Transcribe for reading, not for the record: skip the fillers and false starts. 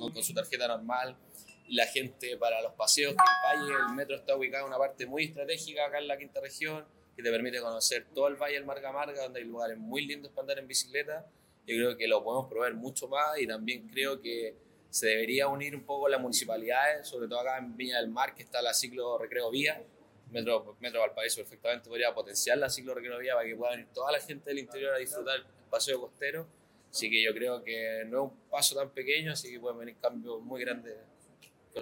con su tarjeta normal. Y la gente para los paseos, que el valle, el metro está ubicado en una parte muy estratégica acá en la quinta región, que te permite conocer todo el valle del Marga Marga, donde hay lugares muy lindos para andar en bicicleta. Yo creo que lo podemos probar mucho más y también creo que se debería unir un poco las municipalidades, sobre todo acá en Viña del Mar, que está la ciclo recreo vía. Metro Valparaíso perfectamente podría potenciar la ciclo recreo vía para que pueda venir toda la gente del interior a disfrutar el paseo costero. Así que yo creo que no es un paso tan pequeño, así que pueden venir cambios muy grandes